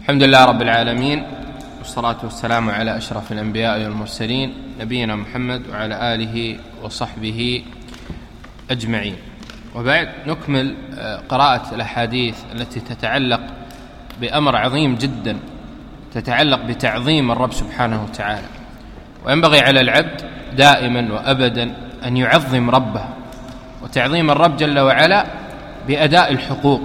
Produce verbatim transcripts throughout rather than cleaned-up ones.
الحمد لله رب العالمين، والصلاة والسلام على أشرف الأنبياء والمرسلين نبينا محمد وعلى آله وصحبه أجمعين. وبعد نكمل قراءة الأحاديث التي تتعلق بأمر عظيم جدا، تتعلق بتعظيم الرب سبحانه وتعالى. وينبغي على العبد دائما وأبدا أن يعظم ربه، وتعظيم الرب جل وعلا بأداء الحقوق.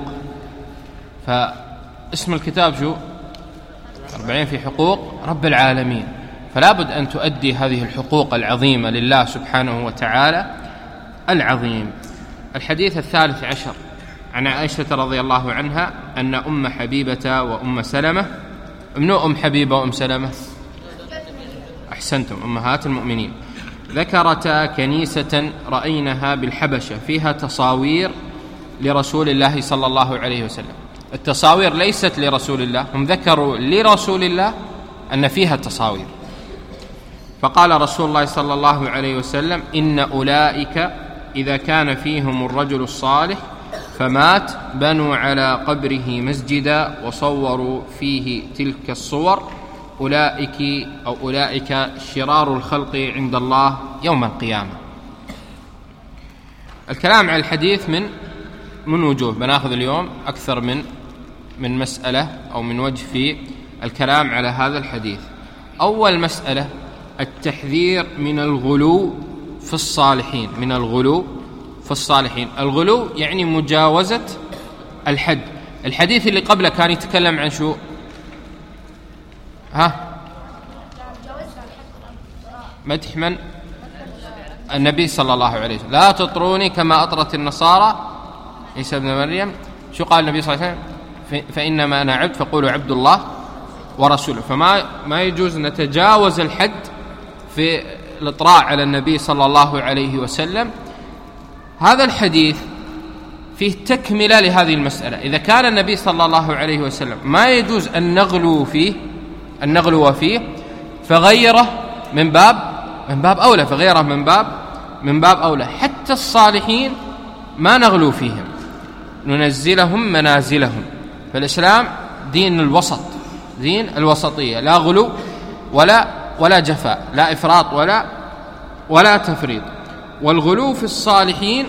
فاسم الكتاب شو؟ أربعين في حقوق رب العالمين. فلا بد أن تؤدي هذه الحقوق العظيمة لله سبحانه وتعالى العظيم. الحديث الثالث عشر عن عائشة رضي الله عنها أن أم حبيبة وأم سلمة، منو أم حبيبة وأم سلمة؟ أحسنتم، أمهات المؤمنين. ذكرتا كنيسة رأينها بالحبشة فيها تصاوير لرسول الله صلى الله عليه وسلم. التصاوير ليست لرسول الله، هم ذكروا لرسول الله أن فيها تصاوير. فقال رسول الله صلى الله عليه وسلم: إن أولئك إذا كان فيهم الرجل الصالح فمات بنوا على قبره مسجدا وصوروا فيه تلك الصور، أولئك أو أولئك شرار الخلق عند الله يوم القيامة. الكلام على الحديث من من وجوه، بناخذ اليوم أكثر من من مسألة أو من وجه في الكلام على هذا الحديث. أول مسألة التحذير من الغلو في الصالحين، من الغلو في الصالحين. الغلو يعني مجاوزة الحد. الحديث اللي قبله كان يتكلم عن شو؟ ها؟ مدح من؟ النبي صلى الله عليه وسلم. لا تطروني كما أطرت النصارى عيسى ابن مريم. شو قال النبي صلى الله عليه وسلم؟ فإنما أنا عبد فقولوا عبد الله ورسوله. فما ما يجوز نتجاوز الحد في الإطراء على النبي صلى الله عليه وسلم. هذا الحديث فيه تكملة لهذه المسألة. إذا كان النبي صلى الله عليه وسلم ما يجوز أن نغلو فيه أن نغلو فيه فغيره من باب من باب أولى فغيره من باب من باب أولى. حتى الصالحين ما نغلو فيهم، ننزلهم منازلهم. فالإسلام دين الوسط، دين الوسطية، لا غلو ولا ولا جفاء، لا إفراط ولا ولا تفريط. والغلو في الصالحين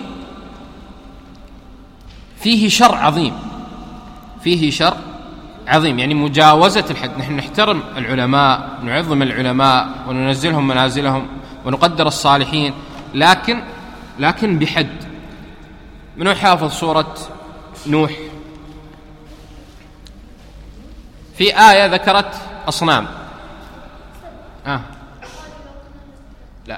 فيه شر عظيم، فيه شر عظيم، يعني مجاوزة الحد. نحن نحترم العلماء، نعظم العلماء وننزلهم منازلهم ونقدر الصالحين، لكن لكن بحد. منو حافظ سورة نوح؟ في آية ذكرت أصنام. آه. لا،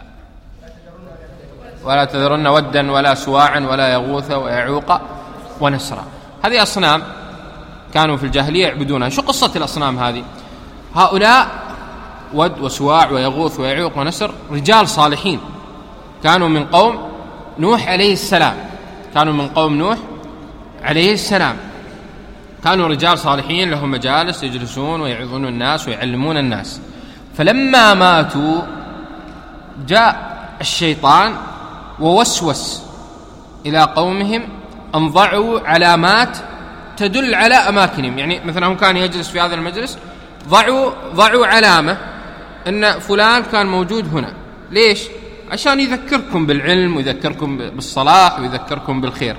ولا تذرن ودا ولا سواعا ولا يغوث ويعوق ونسرا. هذه أصنام كانوا في الجاهلية يعبدونها. شو قصة الأصنام هذه؟ هؤلاء ود وسواع ويغوث ويعوق ونسر رجال صالحين، كانوا من قوم نوح عليه السلام، كانوا من قوم نوح عليه السلام، كانوا رجال صالحين لهم مجالس يجلسون ويعظون الناس ويعلمون الناس. فلما ماتوا جاء الشيطان ووسوس إلى قومهم أن ضعوا علامات تدل على أماكنهم. يعني مثلا هم كان يجلس في هذا المجلس، ضعوا ضعوا علامة أن فلان كان موجود هنا. ليش؟ عشان يذكركم بالعلم ويذكركم بالصلاح ويذكركم بالخير.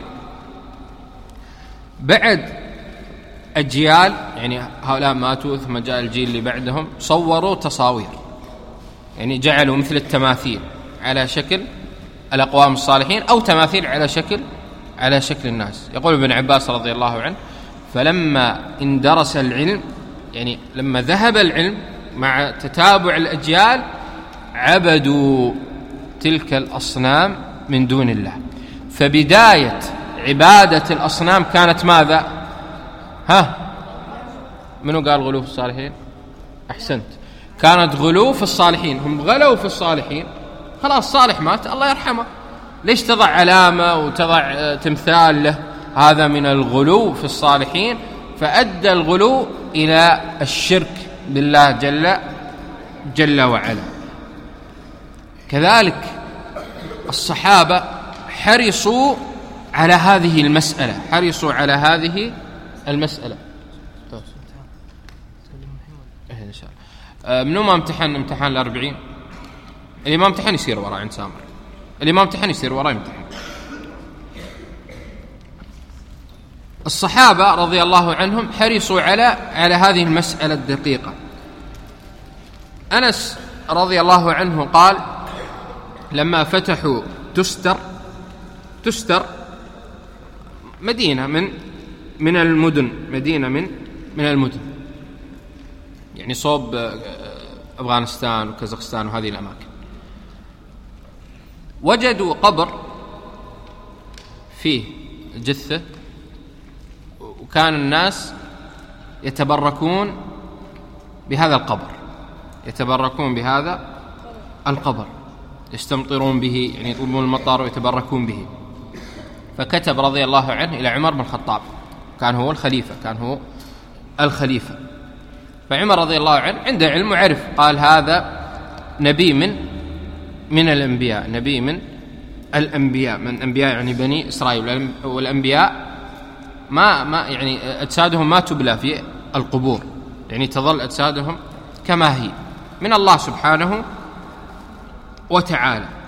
بعد أجيال، يعني هؤلاء ماتوا ثم جاء الجيل اللي بعدهم، صوروا تصاوير، يعني جعلوا مثل التماثيل على شكل الأقوام الصالحين أو تماثيل على شكل على شكل الناس. يقول ابن عباس رضي الله عنه: فلما اندرس العلم، يعني لما ذهب العلم مع تتابع الأجيال، عبدوا تلك الأصنام من دون الله. فبداية عبادة الأصنام كانت ماذا؟ ها؟ منو قال غلو في الصالحين؟ أحسنت، كانت غلو في الصالحين. هم غلوا في الصالحين، خلاص صالح مات الله يرحمه، ليش تضع علامة وتضع تمثال له؟ هذا من الغلو في الصالحين، فأدى الغلو إلى الشرك بالله جل جل وعلا. كذلك الصحابة حرصوا على هذه المسألة، حرصوا على هذه المسألة. إن شاء الله. منو ما امتحن امتحان الأربعين؟ اللي ما امتحن يصير وراء عند سامر، اللي ما امتحن يصير وراء يمتحن. الصحابة رضي الله عنهم حرصوا على على هذه المسألة الدقيقة. أنس رضي الله عنه قال لما فتحوا تستر، تستر مدينة من من المدن، مدينة من من المدن يعني صوب أفغانستان وكازاخستان وهذه الأماكن، وجدوا قبر فيه جثة، وكان الناس يتبركون بهذا القبر، يتبركون بهذا القبر، يستمطرون به، يعني يطلبون المطر ويتبركون به. فكتب رضي الله عنه إلى عمر بن الخطاب، كان هو الخليفة، كان هو الخليفة. فعمر رضي الله عنه عنده علم وعرف، قال هذا نبي من من الأنبياء، نبي من الأنبياء، من أنبياء يعني بني إسرائيل. والأنبياء ما ما يعني أجسادهم ما تبلى في القبور، يعني تظل أجسادهم كما هي من الله سبحانه وتعالى.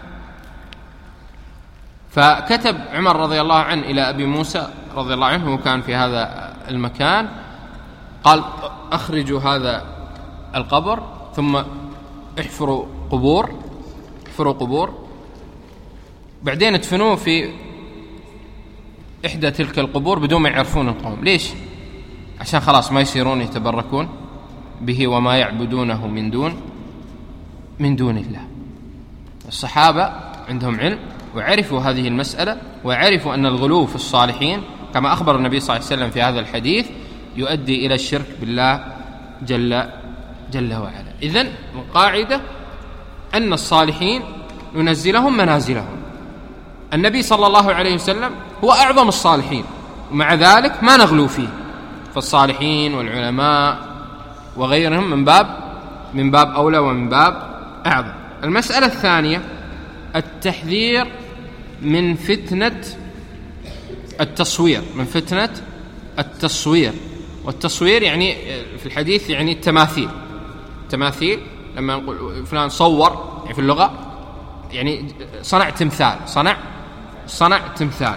فكتب عمر رضي الله عنه إلى أبي موسى رضي الله عنه، وكان في هذا المكان، قال أخرجوا هذا القبر ثم احفروا قبور، احفروا قبور، بعدين ادفنوه في إحدى تلك القبور بدون ما يعرفون القوم. ليش؟ عشان خلاص ما يصيرون يتبركون به وما يعبدونه من دون من دون الله. الصحابة عندهم علم وعرفوا هذه المسألة، وعرفوا أن الغلو في الصالحين كما أخبر النبي صلى الله عليه وسلم في هذا الحديث يؤدي إلى الشرك بالله جل جل وعلا. إذن القاعدة أن الصالحين ننزلهم منازلهم. النبي صلى الله عليه وسلم هو أعظم الصالحين، ومع ذلك ما نغلو فيه، فالصالحين والعلماء وغيرهم من باب من باب أولى ومن باب أعظم. المسألة الثانية التحذير من فتنة التصوير، من فتنة التصوير. والتصوير يعني في الحديث يعني التماثيل، تماثيل لما نقول فلان صور يعني في اللغة يعني صنع تمثال، صنع صنع تمثال.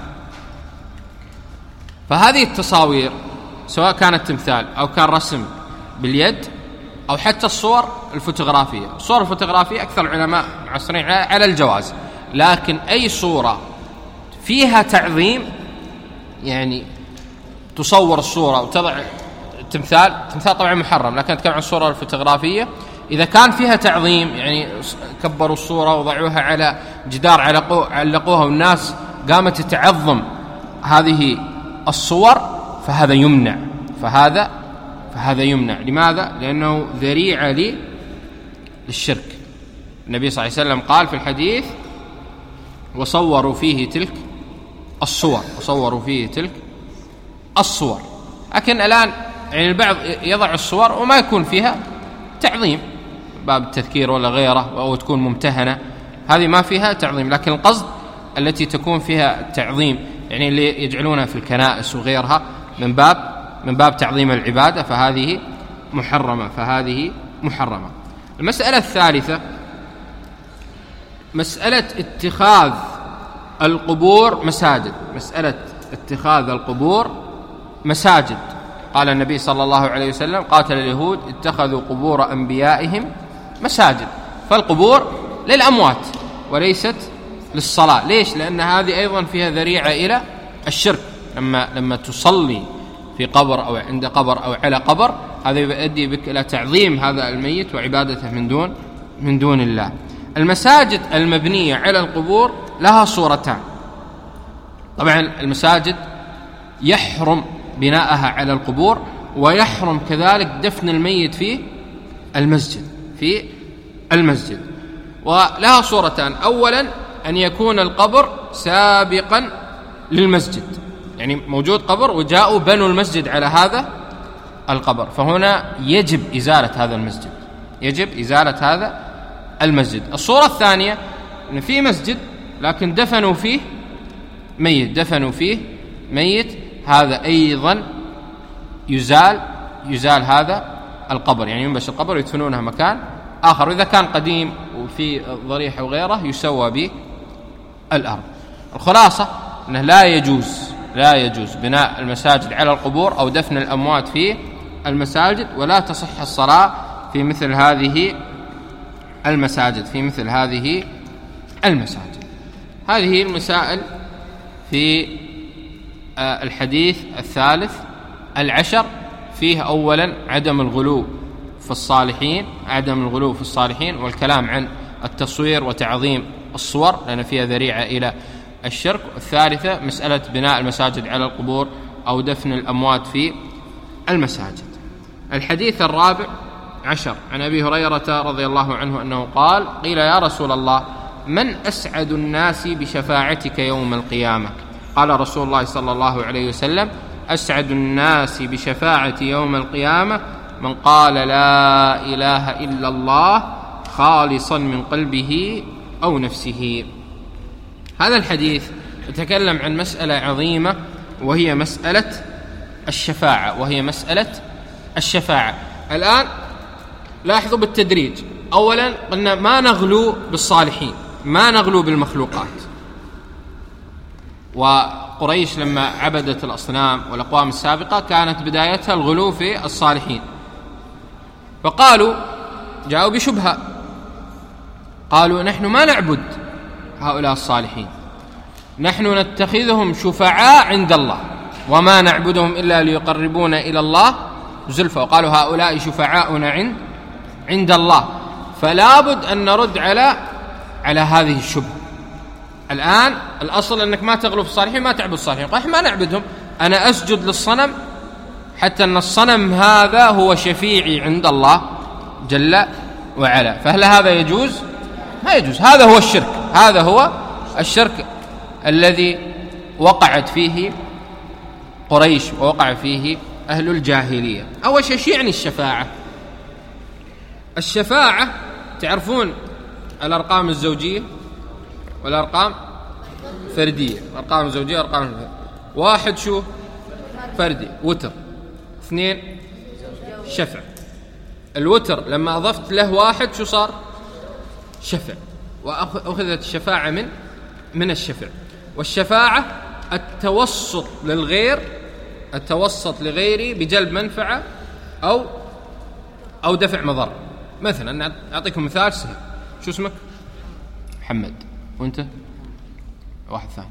فهذه التصاوير سواء كانت تمثال أو كان رسم باليد أو حتى الصور الفوتوغرافية، الصور الفوتوغرافية أكثر العلماء معاصرين على الجواز، لكن أي صورة فيها تعظيم، يعني تصور الصورة وتضع التمثال، التمثال طبعا محرم، لكن أتكلم عن الصورة الفوتوغرافية إذا كان فيها تعظيم، يعني كبروا الصورة وضعوها على جدار علقوها والناس قامت تتعظم هذه الصور، فهذا يمنع، فهذا فهذا يمنع. لماذا؟ لأنه ذريعة لي للشرك. النبي صلى الله عليه وسلم قال في الحديث وصوروا فيه تلك الصور، وصوروا فيه تلك الصور. لكن الآن يعني البعض يضع الصور وما يكون فيها تعظيم، باب التذكير ولا غيره، أو تكون ممتهنة، هذه ما فيها تعظيم. لكن القصد التي تكون فيها تعظيم، يعني اللي يجعلونها في الكنائس وغيرها من باب من باب تعظيم العبادة، فهذه محرمة، فهذه محرمة. المسألة الثالثة مسألة اتخاذ القبور مساجد، مسألة اتخاذ القبور مساجد. قال النبي صلى الله عليه وسلم قاتل اليهود اتخذوا قبور أنبيائهم مساجد. فالقبور للأموات وليست للصلاة. ليش؟ لأن هذه أيضا فيها ذريعة إلى الشرك. لما لما تصلي في قبر أو عند قبر أو على قبر، هذا يؤدي بك إلى تعظيم هذا الميت وعبادته من دون من دون الله. المساجد المبنية على القبور لها صورتان. طبعا المساجد يحرم بناءها على القبور، ويحرم كذلك دفن الميت في المسجد في المسجد ولها صورتان. أولا أن يكون القبر سابقا للمسجد، يعني موجود قبر وجاءوا بنوا المسجد على هذا القبر، فهنا يجب إزالة هذا المسجد، يجب إزالة هذا المسجد. الصورة الثانية أن في مسجد لكن دفنوا فيه ميت، دفنوا فيه ميت، هذا أيضا يزال يزال هذا القبر، يعني ينبش القبر ويدفنونها مكان آخر، وإذا كان قديم وفي ضريح وغيره يسوى بالأرض. الخلاصة أنه لا يجوز لا يجوز بناء المساجد على القبور أو دفن الأموات في المساجد، ولا تصح الصلاة في مثل هذه المساجد في مثل هذه المساجد. هذه المسائل في الحديث الثالث العشر. فيه أولا عدم الغلو في الصالحين عدم الغلو في الصالحين والكلام عن التصوير وتعظيم الصور لأن فيها ذريعة إلى الشرك. الثالثة مسألة بناء المساجد على القبور أو دفن الأموات في المساجد. الحديث الرابع عشر عن أبي هريرة رضي الله عنه أنه قال: قيل يا رسول الله من أسعد الناس بشفاعتك يوم القيامة؟ قال رسول الله صلى الله عليه وسلم: أسعد الناس بشفاعتي يوم القيامة من قال لا إله إلا الله خالصا من قلبه أو نفسه. هذا الحديث يتكلم عن مسألة عظيمة وهي مسألة الشفاعة وهي مسألة الشفاعة. الآن لاحظوا بالتدريج. أولا قلنا ما نغلو بالصالحين، ما نغلو بالمخلوقات. وقريش لما عبدت الأصنام والأقوام السابقة كانت بدايتها الغلو في الصالحين، فقالوا جاءوا بشبهة، قالوا نحن ما نعبد هؤلاء الصالحين، نحن نتخذهم شفعاء عند الله وما نعبدهم إلا ليقربونا إلى الله زلفى. وقالوا هؤلاء شفعاؤنا عند عند الله. فلا بد أن نرد على على هذه الشبهة. الآن الأصل أنك ما تغلو في الصالحين، ما تعبد الصالحين. قال ما نعبدهم، أنا أسجد للصنم حتى أن الصنم هذا هو شفيعي عند الله جل وعلا. فهل هذا يجوز؟ ما يجوز. هذا هو الشرك، هذا هو الشرك الذي وقعت فيه قريش ووقع فيه أهل الجاهلية. أول شيء يعني الشفاعة. الشفاعة تعرفون الأرقام الزوجية والأرقام فردية. الأرقام الزوجية والأرقام الفردية. واحد شو فردي وتر، اثنين شفع. الوتر لما أضفت له واحد شو صار؟ شفع. وأخذت الشفاعة من من الشفع. والشفاعة التوسط للغير، التوسط لغيري بجلب منفعة أو أو دفع مضر. مثلا أعطيكم مثال سهل. شو اسمك؟ محمد. وأنت؟ واحد ثاني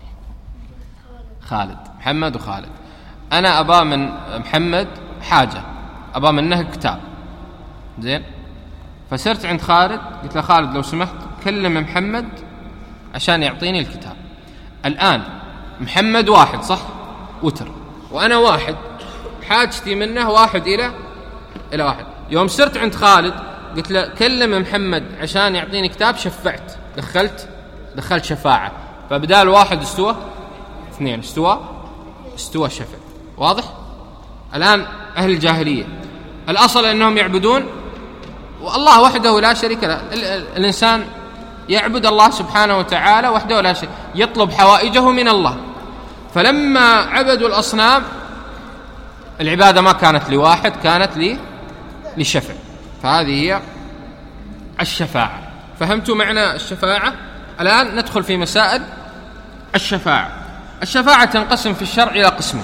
خالد. محمد وخالد. أنا أبا من محمد حاجة، أبا منه كتاب، زين؟ فسرت عند خالد قلت له خالد لو سمحت كلم محمد عشان يعطيني الكتاب. الآن محمد واحد صح؟ وتر. وأنا واحد، حاجتي منه واحد إلى إلى واحد. يوم سرت عند خالد قلت له كلم محمد عشان يعطيني كتاب، شفعت، دخلت دخلت شفاعة. فبدال واحد استوى اثنين، استوى استوى الشفع. واضح؟ الآن أهل الجاهلية الأصل أنهم يعبدون والله وحده لا شريك له. الإنسان يعبد الله سبحانه وتعالى وحده لا شريك، يطلب حوائجه من الله. فلما عبدوا الأصنام العبادة ما كانت لواحد، كانت لي لشفع. فهذه هي الشفاعة. فهمتوا معنى الشفاعة؟ الآن ندخل في مسائل الشفاعة. الشفاعة تنقسم في الشرع إلى قسمين: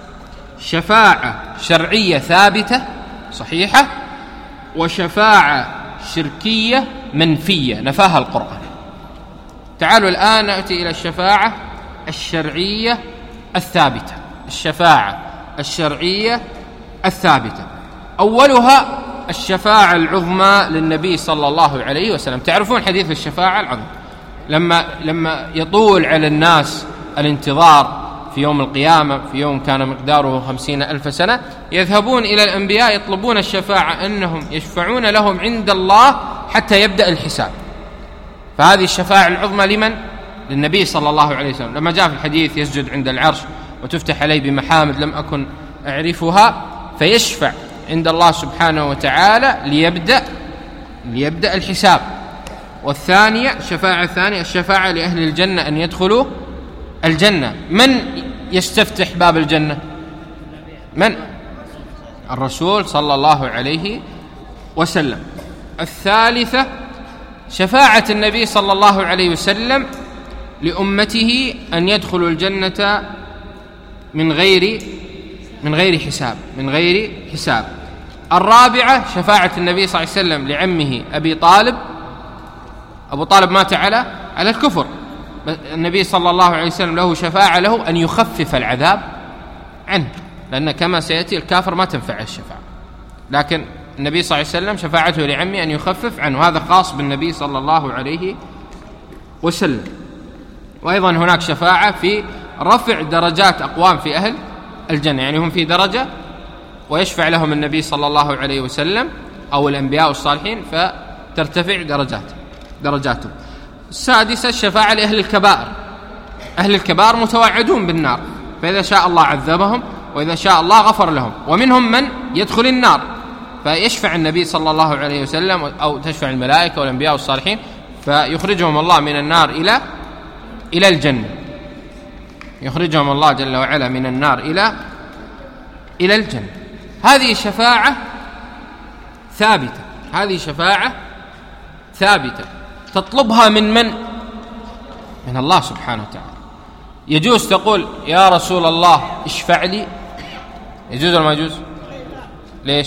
شفاعة شرعية ثابتة صحيحة، وشفاعة شركية منفية نفاها القرآن. تعالوا الآن نأتي إلى الشفاعة الشرعية الثابتة. الشفاعة الشرعية الثابتة أولها الشفاعة العظمى للنبي صلى الله عليه وسلم. تعرفون حديث الشفاعة العظمى لما لما يطول على الناس الانتظار في يوم القيامة، في يوم كان مقداره خمسين ألف سنة، يذهبون إلى الأنبياء يطلبون الشفاعة أنهم يشفعون لهم عند الله حتى يبدأ الحساب. فهذه الشفاعة العظمى لمن؟ للنبي صلى الله عليه وسلم. لما جاء في الحديث يسجد عند العرش وتفتح عليه بمحامد لم أكن أعرفها، فيشفع عند الله سبحانه وتعالى ليبدأ ليبدأ الحساب. والثانية الشفاعة الثانية الشفاعة لأهل الجنة أن يدخلوا الجنة. من يستفتح باب الجنة؟ من؟ الرسول صلى الله عليه وسلم. الثالثة شفاعة النبي صلى الله عليه وسلم لأمته أن يدخلوا الجنة من غير من غير حساب من غير حساب. الرابعة شفاعة النبي صلى الله عليه وسلم لعمه أبي طالب. أبو طالب مات على على الكفر، النبي صلى الله عليه وسلم له شفاعة له أن يخفف العذاب عنه، لأن كما سيأتي الكافر ما تنفع الشفاعة، لكن النبي صلى الله عليه وسلم شفاعته لعمه أن يخفف عنه، هذا خاص بالنبي صلى الله عليه وسلم. وأيضا هناك شفاعة في رفع درجات أقوام في أهل الجنة، يعني هم في درجة ويشفع لهم النبي صلى الله عليه وسلم أو الأنبياء والصالحين فترتفع درجات درجاتهم. السادسة الشفاعة لأهل الكبائر. أهل الكبائر متوعدون بالنار، فإذا شاء الله عذبهم وإذا شاء الله غفر لهم، ومنهم من يدخل النار فيشفع النبي صلى الله عليه وسلم أو تشفع الملائكة والأنبياء والصالحين فيخرجهم الله من النار إلى إلى الجنة، يخرجهم الله جل وعلا من النار إلى إلى الجنة. هذه شفاعة ثابتة، هذه شفاعة ثابتة تطلبها من من؟ من الله سبحانه وتعالى. يجوز تقول يا رسول الله اشفع لي، يجوز ولا ما يجوز؟ ليش؟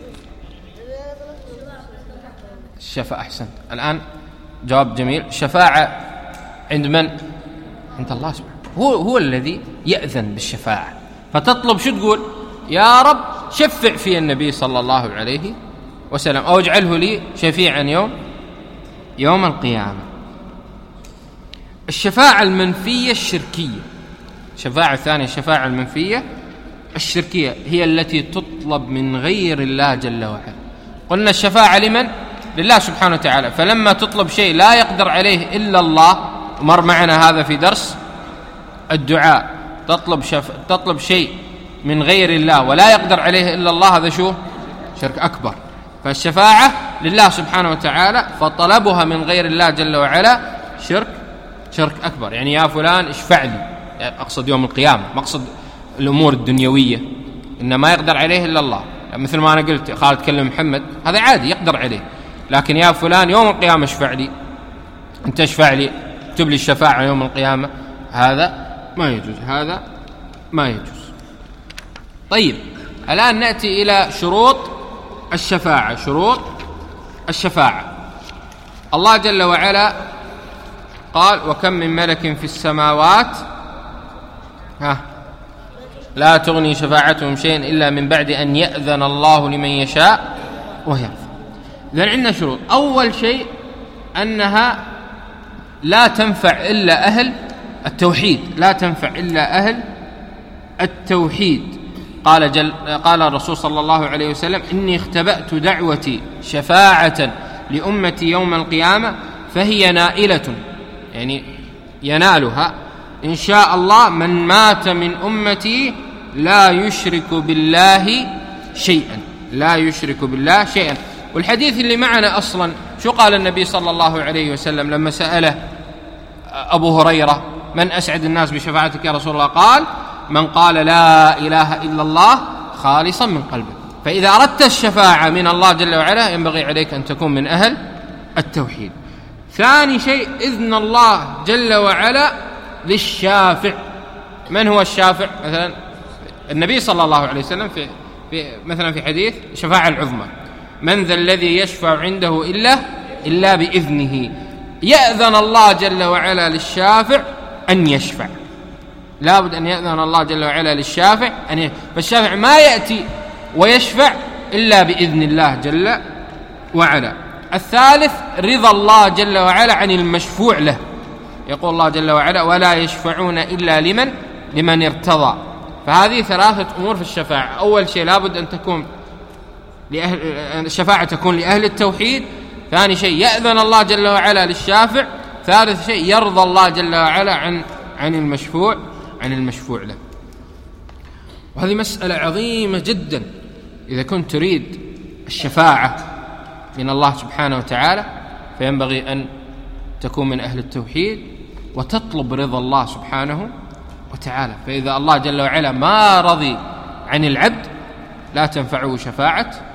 الشفاعة أحسن. الآن جواب جميل. شفاعة عند من؟ عند الله سبحانه، هو هو الذي يأذن بالشفاعة، فتطلب شو تقول؟ يا رب شفع في النبي صلى الله عليه وسلم أو اجعله لي شفيعا يوم يوم القيامة. الشفاعة المنفية الشركية. الشفاعة الثانية الشفاعة المنفية الشركية هي التي تطلب من غير الله جل وعلا. قلنا الشفاعة لمن؟ لله سبحانه وتعالى، فلما تطلب شيء لا يقدر عليه إلا الله، مر معنا هذا في درس الدعاء، تطلب شف... تطلب شيء من غير الله ولا يقدر عليه إلا الله، هذا شو؟ شرك أكبر. فالشفاعة لله سبحانه وتعالى، فطلبها من غير الله جل وعلا شرك شرك أكبر. يعني يا فلان اشفع لي، يعني أقصد يوم القيامة، مقصد الأمور الدنيوية إن ما يقدر عليه إلا الله. يعني مثل ما أنا قلت خالد كلم محمد، هذا عادي يقدر عليه، لكن يا فلان يوم القيامة اشفع لي، أنت اشفع لي، اكتب لي الشفاعة يوم القيامة، هذا ما يجوز، هذا ما يجوز. طيب الآن نأتي إلى شروط الشفاعة. شروط الشفاعة، الله جل وعلا قال وكم من ملك في السماوات ها لا تغني شفاعتهم شيئا إلا من بعد أن يأذن الله لمن يشاء ويرضى. إذن عندنا شروط. أول شيء أنها لا تنفع إلا أهل التوحيد، لا تنفع إلا أهل التوحيد. قال جل قال الرسول صلى الله عليه وسلم إني اختبأت دعوتي شفاعة لأمتي يوم القيامة فهي نائلة، يعني ينالها إن شاء الله من مات من أمتي لا يشرك بالله شيئا، لا يشرك بالله شيئا. والحديث اللي معنا أصلا شو قال النبي صلى الله عليه وسلم لما سأله أبو هريرة من أسعد الناس بشفاعتك يا رسول الله؟ قال من قال لا إله إلا الله خالصا من قلبه. فإذا أردت الشفاعة من الله جل وعلا ينبغي عليك أن تكون من أهل التوحيد. ثاني شيء إذن الله جل وعلا للشافع. من هو الشافع؟ مثلا النبي صلى الله عليه وسلم في, في مثلا في حديث شفاعة العظمى، من ذا الذي يشفع عنده إلا إلا بإذنه. يأذن الله جل وعلا للشافع أن يشفع، لابد أن يأذن الله جل وعلا للشافع أن ي... فالشافع ما يأتي ويشفع إلا بإذن الله جل وعلا. الثالث رضا الله جل وعلا عن المشفوع له. يقول الله جل وعلا ولا يشفعون إلا لمن لمن ارتضى. فهذه ثلاثة أمور في الشفاعة. أول شيء لابد أن تكون لأهل الشفاعة تكون لأهل التوحيد. ثاني شيء يأذن الله جل وعلا للشافع. ثالث شيء يرضى الله جل وعلا عن عن المشفوع عن المشفوع له. وهذه مسألة عظيمة جدا. إذا كنت تريد الشفاعة من الله سبحانه وتعالى فينبغي أن تكون من أهل التوحيد وتطلب رضا الله سبحانه وتعالى. فإذا الله جل وعلا ما رضي عن العبد لا تنفعه شفاعة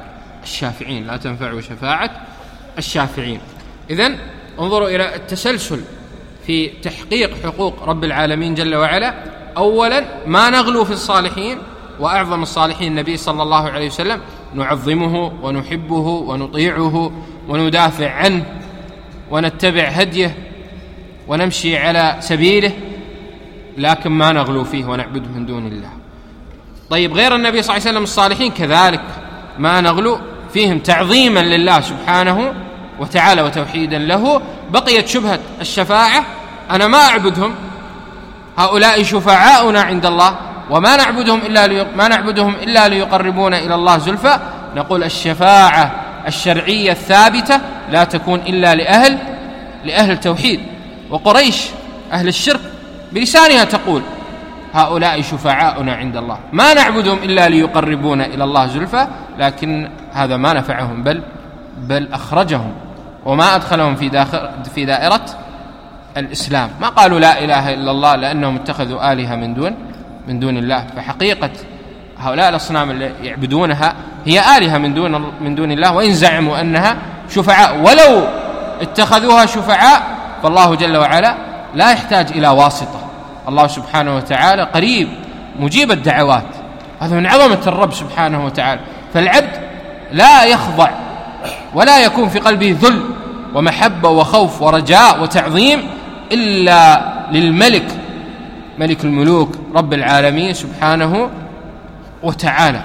الشافعين، لا تنفع شفاعة الشافعين. إذن انظروا إلى التسلسل في تحقيق حقوق رب العالمين جل وعلا. أولا ما نغلو في الصالحين، وأعظم الصالحين النبي صلى الله عليه وسلم نعظمه ونحبه ونطيعه وندافع عنه ونتبع هديه ونمشي على سبيله، لكن ما نغلو فيه ونعبده من دون الله. طيب غير النبي صلى الله عليه وسلم الصالحين كذلك ما نغلو فيهم تعظيما لله سبحانه وتعالى وتوحيدا له. بقيت شبهة الشفاعة، أنا ما أعبدهم، هؤلاء شفعاؤنا عند الله وما نعبدهم إلا لي... ما نعبدهم إلا ليقربونا إلى الله زلفى. نقول الشفاعة الشرعية الثابتة لا تكون إلا لأهل لأهل التوحيد. وقريش أهل الشرك بلسانها تقول هؤلاء شفعاؤنا عند الله، ما نعبدهم إلا ليقربونا إلى الله زلفى، لكن هذا ما نفعهم، بل بل أخرجهم وما أدخلهم في داخل في دائرة الإسلام. ما قالوا لا إله إلا الله لأنهم اتخذوا آلهة من دون من دون الله. فحقيقة هؤلاء الأصنام اللي يعبدونها هي آلهة من دون من دون الله، وإن زعموا أنها شفعاء. ولو اتخذوها شفعاء فالله جل وعلا لا يحتاج إلى واسطة. الله سبحانه وتعالى قريب مجيب الدعوات، هذا من عظمة الرب سبحانه وتعالى. فالعبد لا يخضع ولا يكون في قلبه ذل ومحبة وخوف ورجاء وتعظيم إلا للملك ملك الملوك رب العالمين سبحانه وتعالى.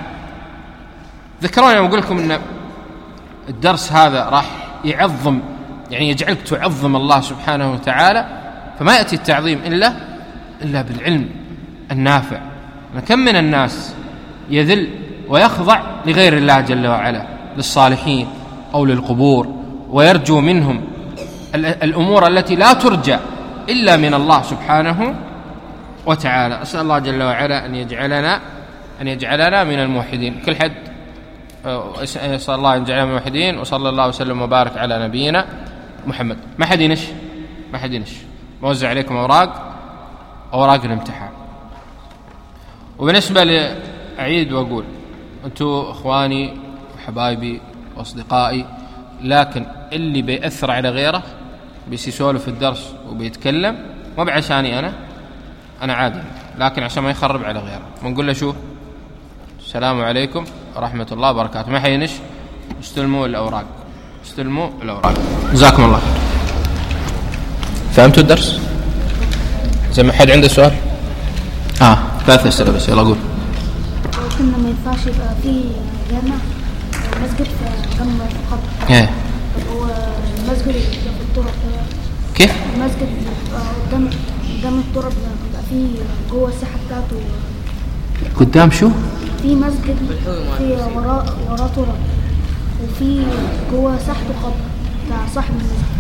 ذكروني أقول لكم أن الدرس هذا راح يعظم، يعني يجعلك تعظم الله سبحانه وتعالى، فما يأتي التعظيم إلا إلا بالعلم النافع. كم من الناس يذل ويخضع لغير الله جل وعلا، للصالحين أو للقبور، ويرجو منهم الأمور التي لا ترجى إلا من الله سبحانه وتعالى. أسأل الله جل وعلا أن يجعلنا أن يجعلنا من الموحدين. كل حد أسأل الله أن يجعلنا من الموحدين. وصلى الله وسلم وبارك على نبينا محمد. ما حد ينش ما حد ينش موزع عليكم أوراق أوراق الامتحان. وبالنسبة لأعيد وأقول أنتوا إخواني وحبايبي وأصدقائي، لكن اللي بيأثر على غيره بيسولف في الدرس وبيتكلم ما بعشاني أنا أنا عادي، لكن عشان ما يخرب على غيره بنقول له شو السلام عليكم ورحمة الله وبركاته. ما حينش استلموا الأوراق استلموا الأوراق. جزاكم الله خير. فهمتوا الدرس؟ زي ما حد عنده سؤال؟ آه ثلاث أسئلة بس، يلا قول. كنا ما ينفعش يبقى في جامع مسجد في جنب القبر. ايه هو المسجد اللي في التراب كيف؟ المسجد قدام قدام التراب بيبقى فيه جوه الساحة بتاعته. قدام شو؟ في مسجد في وراء وراء تراب، وفي جوه ساحته قبر بتاع صاحب المسجد.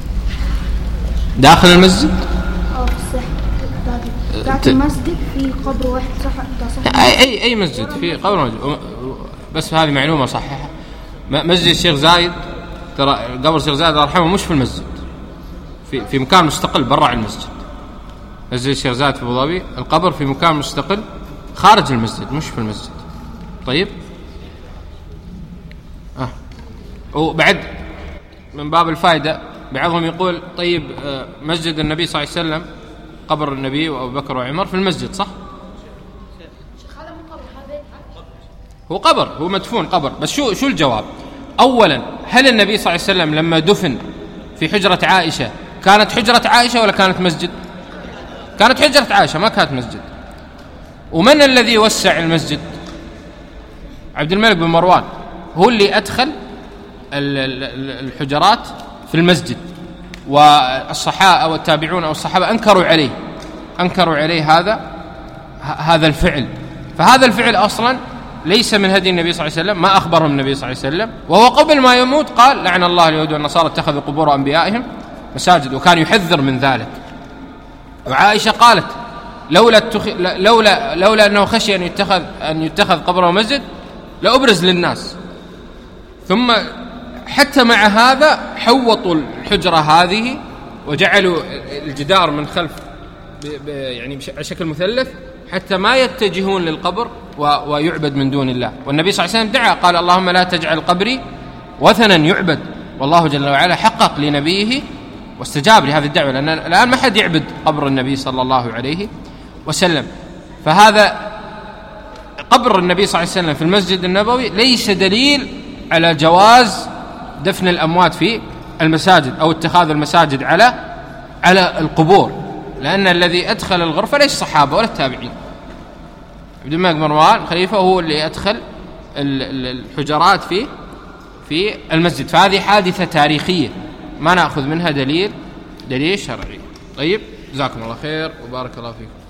داخل المسجد؟ اه في الساحة بتاعت بتاعت المسجد في قبر واحد صح بتاع صاحب أي أي أي مسجد في قبر مسجد. بس هذه معلومة صحيحة. مسجد الشيخ زايد، ترى قبر الشيخ زايد الله يرحمه مش في المسجد، في في مكان مستقل برا المسجد. مسجد الشيخ زايد في أبو ظبي القبر في مكان مستقل خارج المسجد مش في المسجد. طيب آه. وبعد من باب الفائدة بعضهم يقول طيب مسجد النبي صلى الله عليه وسلم قبر النبي وأبو بكر وعمر في المسجد صح؟ هو قبر، هو مدفون قبر. بس شو شو الجواب؟ أولا هل النبي صلى الله عليه وسلم لما دفن في حجرة عائشة كانت حجرة عائشة ولا كانت مسجد؟ كانت حجرة عائشة ما كانت مسجد. ومن الذي وسع المسجد؟ عبد الملك بن مروان هو اللي أدخل الحجرات في المسجد، والصحابة أو التابعون أو الصحابة أنكروا عليه أنكروا عليه هذا هذا الفعل. فهذا الفعل أصلا ليس من هدي النبي صلى الله عليه وسلم، ما أخبرهم النبي صلى الله عليه وسلم. وهو قبل ما يموت قال لعن الله اليهود والنصارى اتخذوا قبور أنبيائهم مساجد، وكان يحذر من ذلك. وعائشة قالت لولا التخ... لولا لولا أنه خشي أن يتخذ أن يتخذ قبره مسجد لأبرز للناس. ثم حتى مع هذا حوطوا الحجرة هذه وجعلوا الجدار من خلف ب... ب... يعني بشكل مثلث حتى ما يتجهون للقبر ويعبد من دون الله. والنبي صلى الله عليه وسلم دعا قال اللهم لا تجعل قبري وثنا يعبد، والله جل وعلا حقق لنبيه واستجاب لهذه الدعوة، لأن الآن ما حد يعبد قبر النبي صلى الله عليه وسلم. فهذا قبر النبي صلى الله عليه وسلم في المسجد النبوي ليس دليل على جواز دفن الأموات في المساجد أو اتخاذ المساجد على على القبور، لأن الذي أدخل الغرفة ليس الصحابة ولا التابعين. عبد الملك مروان الخليفة هو اللي أدخل الحجرات في في المسجد، فهذه حادثة تاريخية ما نأخذ منها دليل دليل شرعي. طيب، جزاكم الله خير وبارك الله فيكم.